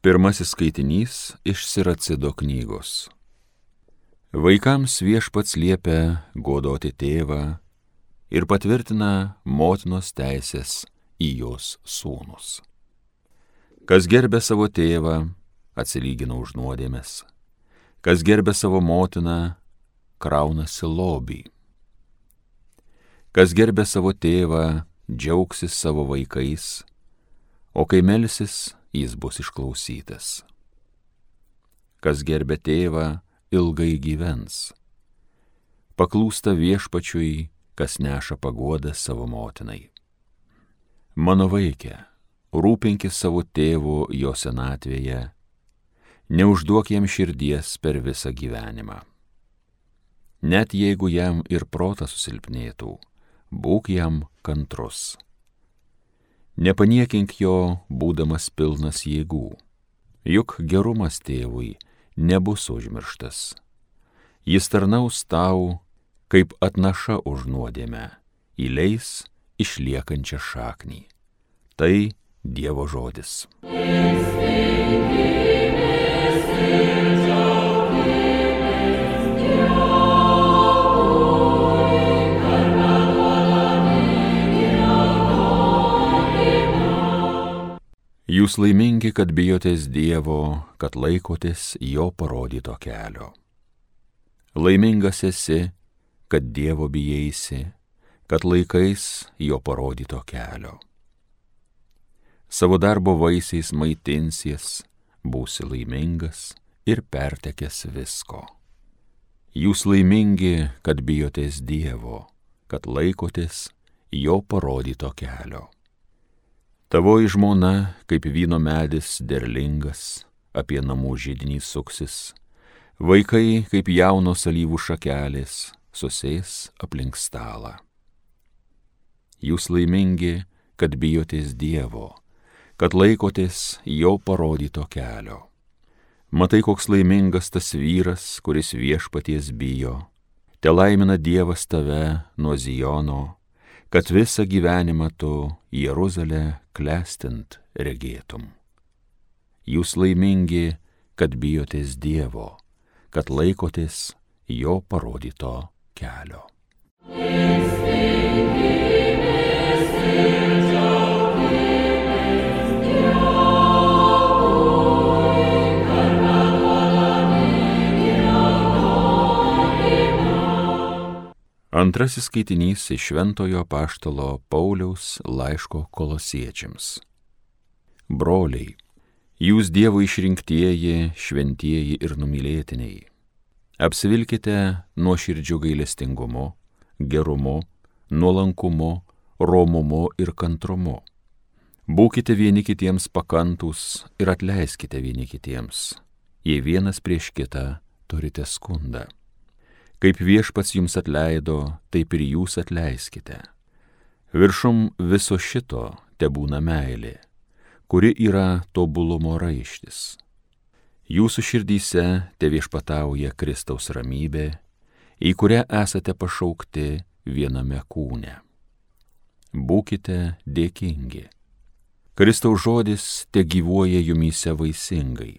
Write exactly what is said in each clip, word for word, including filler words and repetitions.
Pirmasis skaitinys iš Siracido knygos. Vaikams Viešpats liepia godoti tėvą ir patvirtina motinos teisės į jos sūnus. Kas gerbia savo tėvą, atsilygina už nuodėmes. Kas gerbia savo motiną, kraunasi lobį. Kas gerbia savo tėvą, džiaugsis savo vaikais, o kai melsis, jis bus išklausytas. Kas gerbia tėvą, ilgai gyvens. Paklūsta Viešpačiui, kas neša paguodą savo motinai. Mano vaike, rūpinkis savo tėvu jo senatvėje, neužduok jam širdies per visą gyvenimą. Net jeigu jam ir protas susilpnėtų, būk jam kantrus. Nepaniekink jo, būdamas pilnas jėgų, juk gerumas tėvui nebus užmirštas. Jis tarnaus tau, kaip atnaša už nuodėmę, įleis išliekančią šaknį. Tai Dievo žodis. Jūs laimingi, kad bijotės Dievo, kad laikotės jo parodyto kelio. Laimingas esi, kad Dievo bijaisi, kad laikais jo parodyto kelio. Savo darbo vaisiais maitinsies, būsi laimingas ir pertekęs visko. Jūs laimingi, kad bijotės Dievo, kad laikotės jo parodyto kelio. Tavoji žmona, kaip vyno medis derlingas, apie namų židinį suksis, vaikai, kaip jaunos alyvų šakelės, susės aplink stalą. Jūs laimingi, kad bijotės Dievo, kad laikotės jo parodyto kelio. Matai, koks laimingas tas vyras, kuris Viešpaties bijo, te laimina Dievas tave nuo Zijono, kad visą gyvenimą tu Jeruzalę klestint regėtum. Jūs laimingi, kad bijotės Dievo, kad laikotės jo parodyto kelio. Antrasis skaitinys iš Šventojo apaštalo Pauliaus laiško Kolosiečiams. Broliai, jūs Dievo išrinktieji, šventieji ir numylėtiniai, apsivilkite nuoširdžiu gailestingumu, gerumu, nuolankumu, romumu ir kantrumu. Būkite vieni kitiems pakantūs ir atleiskite vieni kitiems, jei vienas prieš kitą turite skundą. Kaip Viešpats jums atleido, taip ir jūs atleiskite. Viršum viso šito tebūna meilė, kuri yra tobulumo raištis. Jūsų širdyse teviešpatauja Kristaus ramybė, į kurią esate pašaukti viename kūne. Būkite dėkingi. Kristaus žodis tegyvuoja jumyse vaisingai.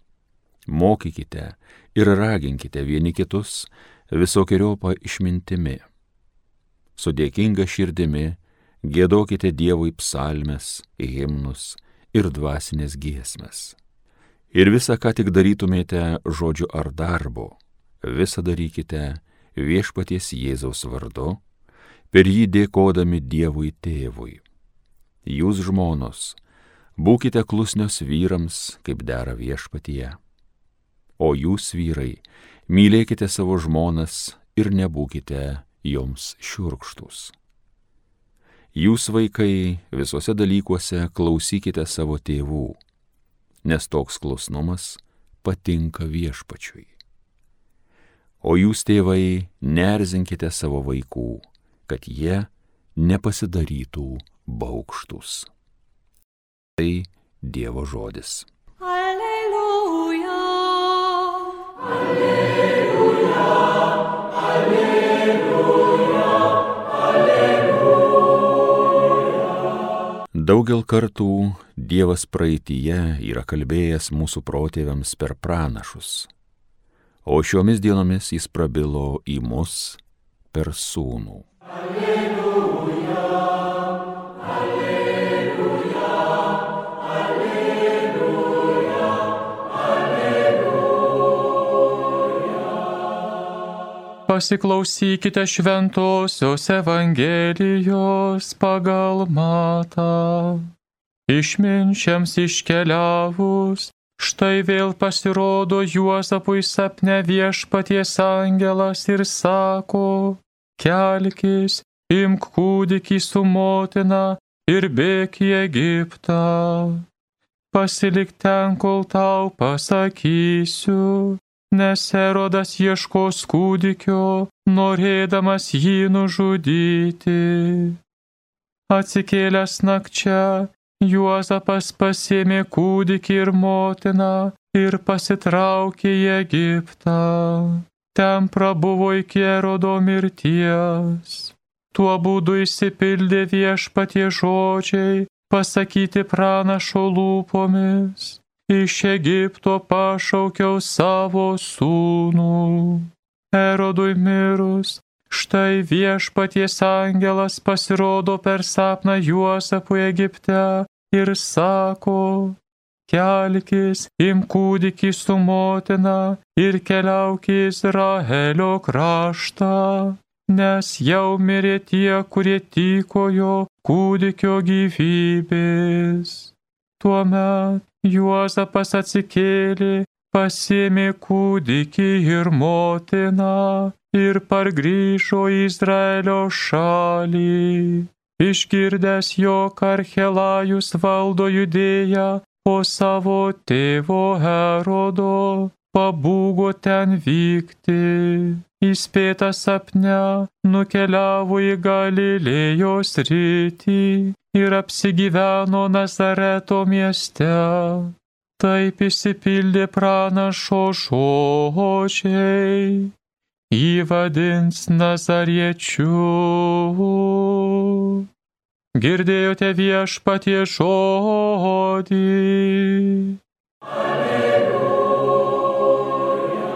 Mokykite ir raginkite vieni kitus visokeriopą išmintimi. Su dėkinga širdimi giedokite Dievui psalmes, himnus ir dvasinės giesmes. Ir visą, ką tik darytumėte žodžiu ar darbu, visą darykite Viešpaties Jėzaus vardu, per jį dėkodami Dievui Tėvui. Jūs, žmonos, būkite klusnios vyrams, kaip dera Viešpatyje. O jūs, vyrai, mylėkite savo žmonas ir nebūkite joms šiurkštūs. Jūs, vaikai, visuose dalykuose klausykite savo tėvų, nes toks klusnumas patinka Viešpačiui. O jūs, tėvai, neerzinkite savo vaikų, kad jie nepasidarytų baugštūs. Tai Dievo žodis. Alleluja, alleluja, alleluja, alleluja. Daugel kartų Dievas praeityje yra kalbėjęs mūsų protėviams per pranašus, o šiomis dienomis jis prabilo į mus per sūnų. Alleluja, alleluja, alleluja, alleluja. Pasiklausykite šventosios Evangelijos pagal Matą. Išminčiams iškeliavus, štai vėl pasirodo Juozapui sapne Viešpaties angelas ir sako: kelkis, imk kūdikį su motina ir bėk į Egiptą. Pasilik ten, kol tau pasakysiu, nes Erodas ieškos kūdikio, norėdamas jį nužudyti. Atsikėlęs nakčia, Juozapas pasėmė kūdikį ir motiną ir pasitraukė į Egiptą. Ten prabuvo iki Erodo mirties. Tuo būdu išsipildė Viešpaties žodžiai, pasakyti pranašo lūpomis: iš Egipto pašaukiau savo sūnų. Erodui mirus, štai Viešpaties angelas pasirodo per sapną Juozapui Egipte ir sako: kelkis, imk kūdikį su motina ir keliauk į Izraelio kraštą, nes jau mirė tie, kurie tykojo kūdikio gyvybės. Tuomet Juozapas atsikėlė, pasėmė kūdikį ir motiną ir pargrįžo į Izraelio šalį. Išgirdęs, jog Archelajus valdo Judėją po savo tėvo Erodo, pabūgo ten vykti. Įspėtas sapne, nukeliavo į Galilėjos sritį ir apsigyveno Nazareto mieste. Taip išsipildė pranašo žodžiai: jį vadins Nazariečiu. Girdėjote Viešpaties žodį. Alleluja.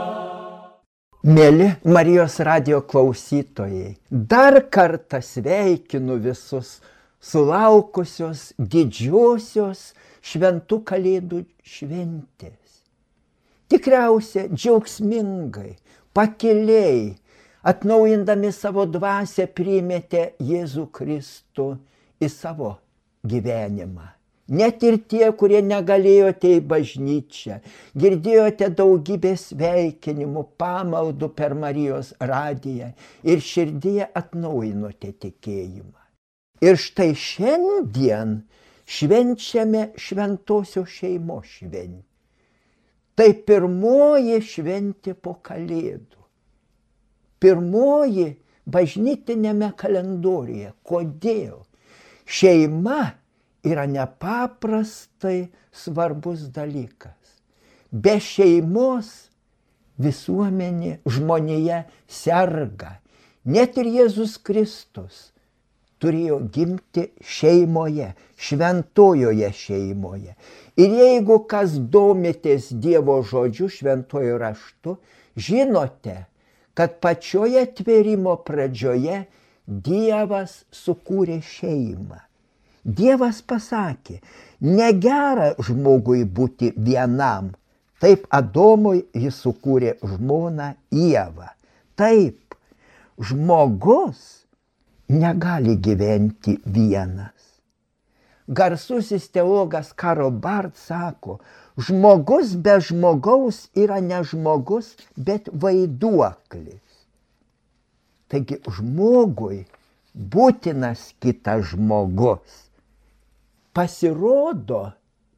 Mėly Marijos radijo klausytojai, dar kartą sveikinu visus sulaukusios didžiosios šventų kalėdų šventės. Tikriausia, džiaugsmingai, pakiliai, atnaujindami savo dvasią, priėmėte Jėzų Kristų į savo gyvenimą. Net ir tie, kurie negalėjote į bažnyčią, girdėjote daugybę sveikinimų, pamaldų per Marijos radiją ir širdyje atnaujinote tikėjimą. Ir štai šiandien švenčiame šventosios šeimos šventę. Tai pirmoji šventė po kalėdų. Pirmoji bažnytinėme kalendoriuje. Kodėl? Šeima yra nepaprastai svarbus dalykas. Be šeimos visuomenė, žmonija serga. Net ir Jėzus Kristus turėjo gimti šeimoje, šventojoje šeimoje. Ir jeigu kas domitės Dievo žodžiu, šventojo raštu, žinote, kad pačioje atvėrimo pradžioje Dievas sukūrė šeimą. Dievas pasakė: negera žmogui būti vienam. Taip Adomui jis sukūrė žmoną Ievą. Taip, žmogus negali gyventi vienas. Garsusis teologas Karl Barth sako: žmogus be žmogaus yra ne žmogus, bet vaiduoklis. Taigi žmogui būtinas kitas žmogus. Pasirodo,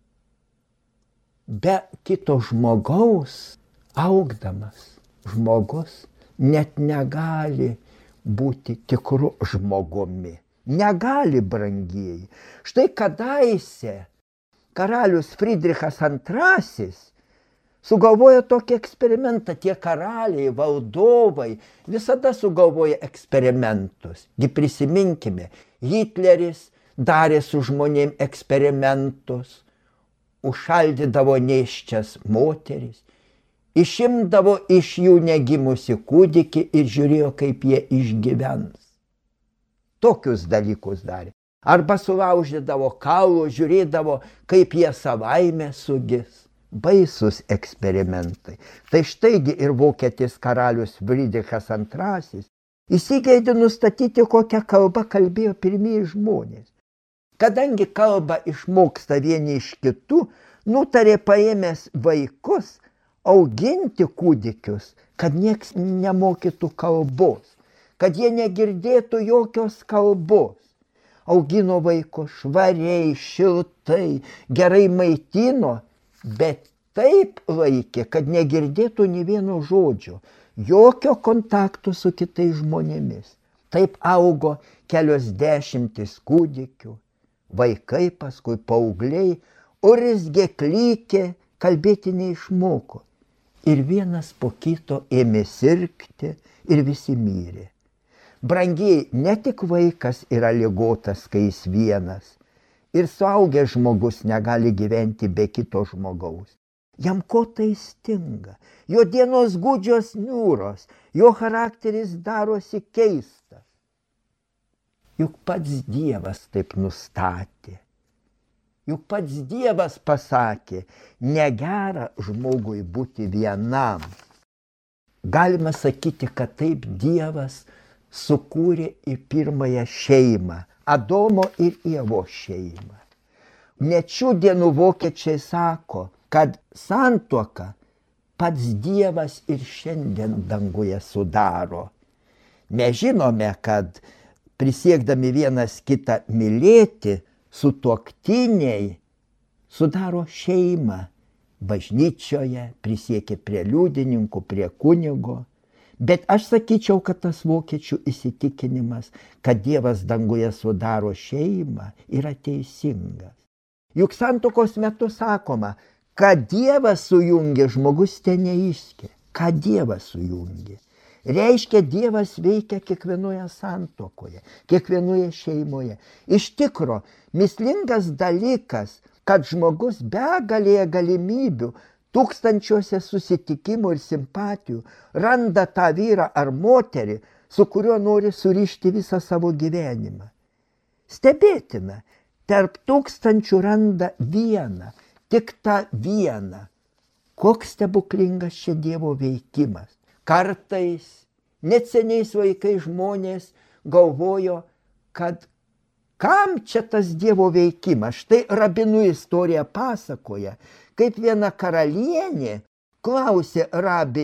be kito žmogaus augdamas žmogus net negali būti tikru žmogumi. Negali, brangieji. Štai kadaise karalius Friedrichas antrasis sugalvojo tokį eksperimentą. Tie karaliai, valdovai visada sugalvoja eksperimentus. Gi prisiminkime, Hitleris darė su žmonėm eksperimentus, užšaldydavo nėščias moteris, išimdavo iš jų negimusi kūdikį ir žiūrėjo, kaip jie išgyvens. Tokius dalykus darė. Arba sulaužydavo kaulų, žiūrėdavo, kaip jie savaime sugis. Baisus eksperimentai. Tai štaigi ir vokietis karalius Frydrichas antrasis įsigeidė nustatyti, kokią kalbą kalbėjo pirmieji žmonės. Kadangi kalbą išmoksta vieni iš kitų, nutarė paėmęs vaikus auginti kūdikius, kad nieks nemokytų kalbos, kad jie negirdėtų jokios kalbos. Augino vaikus švariai, šiltai, gerai maitino, bet taip laikė, kad negirdėtų nė vieno žodžio, jokio kontakto su kitais žmonėmis. Taip augo kelios dešimtis kūdikių, vaikai, paskui paaugliai, urzgė, klykė, kalbėti neišmoko. Ir vienas po kito ėmė sirgti ir visi mirė. Brangiai, ne tik vaikas yra ligotas, kai jis vienas, ir suaugęs žmogus negali gyventi be kito žmogaus. Jam ko tai stinga, jo dienos gūdžios niūros, jo charakteris darosi keistas. Juk pats Dievas taip nustatė. Juk pats Dievas pasakė, negera žmogui būti vienam. Galima sakyti, kad taip Dievas sukūrė į pirmąją šeimą, Adomo ir Ievos šeimą. Net šių dienų vokiečiai sako, kad santuoką pats Dievas ir šiandien danguje sudaro. Mes žinome, kad prisiekdami vienas kitą mylėti, sutuoktiniai sudaro šeimą. Bažnyčioje prisiekia prie liudininkų, prie kunigo. Bet aš sakyčiau, kad tas vokiečių įsitikinimas, kad Dievas danguje sudaro šeimą, yra teisingas. Juk santuokos metu sakoma, kad Dievas sujungė, žmogus ten neišskiria. Ką Dievas sujungė? Reiškia, Dievas veikia kiekvienoje santuokoje, kiekvienoje šeimoje. Iš tikro, mįslingas dalykas, kad žmogus begalėje galimybių, tūkstančiuose susitikimų ir simpatijų randa tą vyrą ar moterį, su kuriuo nori surišti visą savo gyvenimą. Stebėtina, tarp tūkstančių randa vieną, tik tą vieną. Koks stebuklingas čia Dievo veikimas. Kartais, net seniais vaikais žmonės galvojo, kad kam čia tas Dievo veikimas? Štai rabinų istorija pasakoja, kaip viena karalienė klausė rabi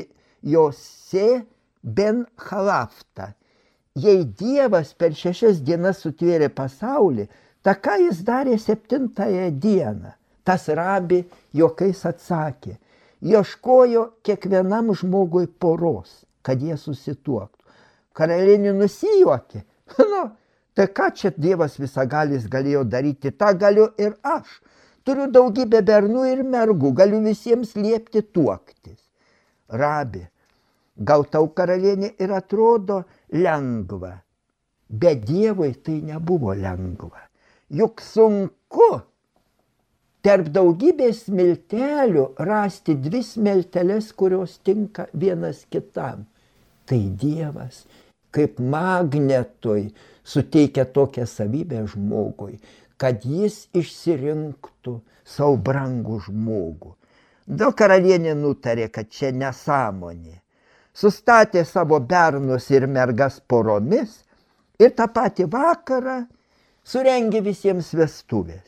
Josė ben Chalaftą. Jei Dievas per šešias dienas sutvėrė pasaulį, ta ką jis darė septintąją dieną? Tas rabi juokais atsakė, ieškojo kiekvienam žmogui poros, kad jie susituoktų. Karalienė nusijuokė. Nu, tai ką čia Dievas visagalis galėjo daryti, tą galiu ir aš. Turiu daugybę bernų ir mergų, galiu visiems liepti tuoktis. Rabi, gal tau karalienė ir atrodo lengva, bet Dievui tai nebuvo lengva. Juk sunku tarp daugybės smiltelių rasti dvi smilteles, kurios tinka vienas kitam. Tai Dievas kaip magnetui suteikia tokią savybę žmogui, kad jis išsirinktų savo brangų žmogų. Dėl karalienė nutarė, kad čia nesąmonė. Sustatė savo bernus ir mergas poromis ir tą patį vakarą surengė visiems vestuvės.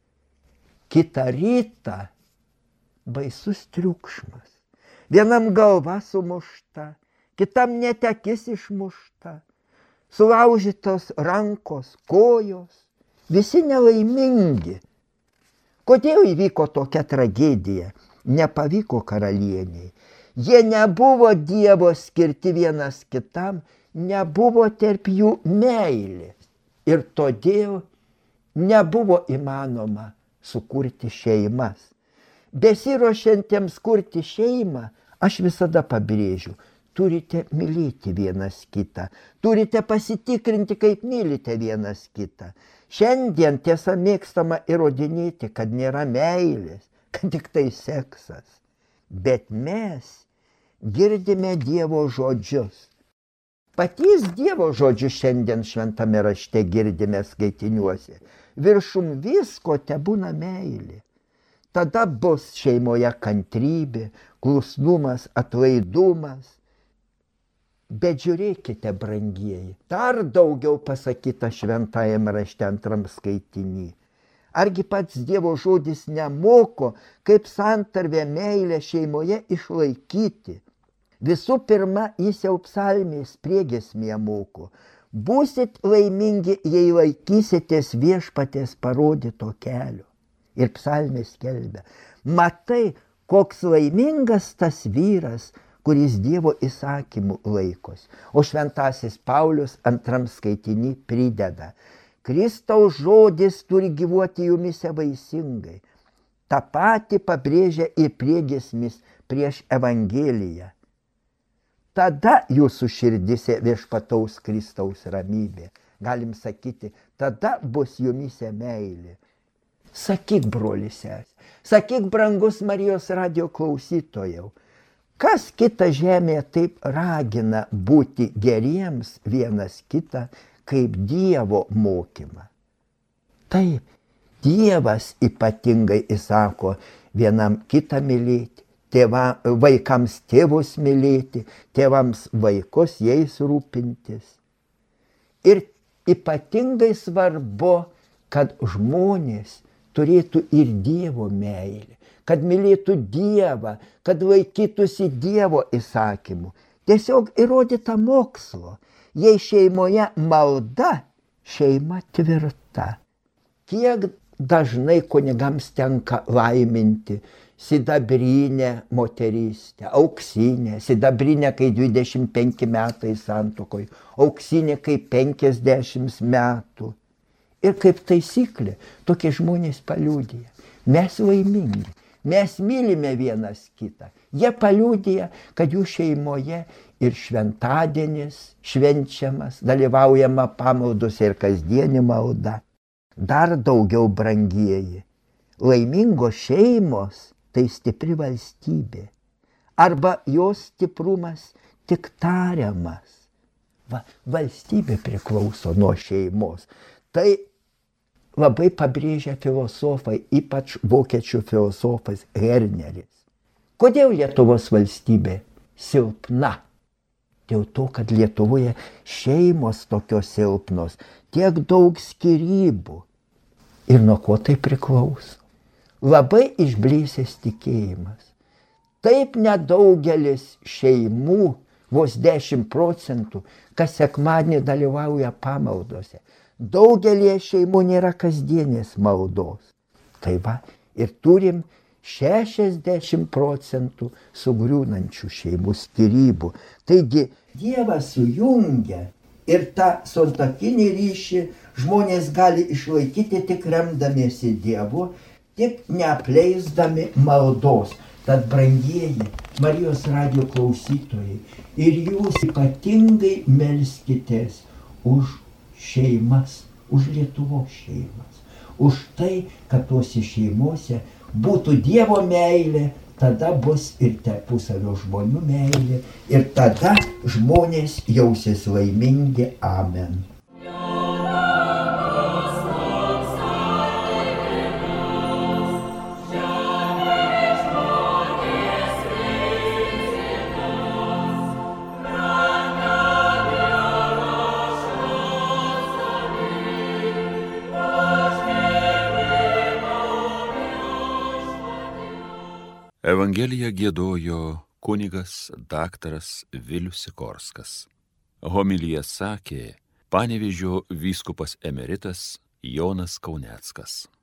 Kitą rytą baisus triukšmas. Vienam galva sumušta, kitam net akis išmušta, sulaužytos rankos, kojos. Visi nelaimingi. Kodėl įvyko tokia tragedija? Nepavyko karalieniai. Jie nebuvo Dievo skirti vienas kitam, nebuvo tarp jų meilės. Ir todėl nebuvo įmanoma sukurti šeimas. Besiruošiantiems kurti šeimą, aš visada pabrėžiu, turite mylėti vienas kitą, turite pasitikrinti, kaip mylite vienas kitą. Šiandien tiesa mėgstama įrodinėti, kad nėra meilės, kad tik tai seksas. Bet mes girdime Dievo žodžius. Patys Dievo žodžius šiandien šventame rašte girdime skaitiniuose. Viršum visko tebūna meilė. Tada bus šeimoje kantrybė, klusnumas, atlaidumas. Bet žiūrėkite, brangieji, dar daugiau pasakyta šventajame rašte antram skaitiny. Argi pats Dievo žodis nemoko, kaip santarvę meilę šeimoje išlaikyti? Visų pirma, jis jau psalmės priegiesmėje moko. Būsit laimingi, jei laikysitės viešpaties parodyto kelio. Ir psalmės skelbia. Matai, koks laimingas tas vyras, kuris Dievo įsakymų laikos. O šventasis Paulius antram skaitiny prideda. Kristaus žodis turi gyvuoti jumise vaisingai. Ta pati pabrėžia ir priegiesmis prieš Evangeliją. Tada jūsų širdise viešpataus Kristaus ramybė. Galim sakyti, tada bus jumise meilė. Sakyk, brolis, sesė, sakyk, brangus Marijos radijo klausytojau, kas kita žemėje taip ragina būti geriems vienas kitą, kaip Dievo mokymą? Taip, Dievas ypatingai įsako vienam kitą mylėti, tėva, vaikams tėvus mylėti, tėvams vaikus jais rūpintis. Ir ypatingai svarbu, kad žmonės turėtų ir Dievo meilę, kad mylėtų Dievą, kad laikytųsi Dievo įsakymų. Tiesiog įrodyta mokslo. Jei šeimoje malda, šeima tvirta. Kiek dažnai kunigams tenka laiminti sidabrinę moterystę, auksinę, sidabrinę, kai dvidešimt penki metai santuokoj, auksinė, kai penkiasdešimt metų. Ir kaip taisyklė, tokie žmonės paliudija. Mes laimingi, mes mylime vienas kitą. Jie paliudija, kad jų šeimoje ir šventadienis švenčiamas, dalyvaujama pamaldose ir kasdienį maldą. Dar daugiau, brangieji, laimingos šeimos tai stipri valstybė. Arba jos stiprumas tik tariamas. Va, valstybė priklauso nuo šeimos. Tai labai pabrėžia filosofai, ypač vokiečių filosofas Herneris. Kodėl Lietuvos valstybė silpna? Dėl to, kad Lietuvoje šeimos tokios silpnos, tiek daug skyrybų. Ir nuo ko tai priklauso? Labai išblėsęs tikėjimas. Taip nedaugelis šeimų, vos dešimt procentų, kas sekmadienį dalyvauja pamaldose. Daugelie šeimų nėra kasdienės maldos. Tai va, ir turim šešiasdešimt procentų sugriūnančių šeimų skyrybų. Taigi Dievas sujungia ir tą santuokinį ryšį žmonės gali išlaikyti tik remdamiesi Dievu, tik neapleisdami maldos. Tad, brangieji Marijos radijo klausytojai, ir jūs ypatingai melskitės už šeimas, už Lietuvos šeimas, už tai, kad tuose šeimuose būtų Dievo meilė, tada bus ir tarpusavio žmonių meilė, ir tada žmonės jausis laimingi. Amen. Evangeliją giedojo kunigas daktaras Vilius Sikorskas. Homiliją sakė Panevėžio vyskupas emeritas Jonas Kauneckas.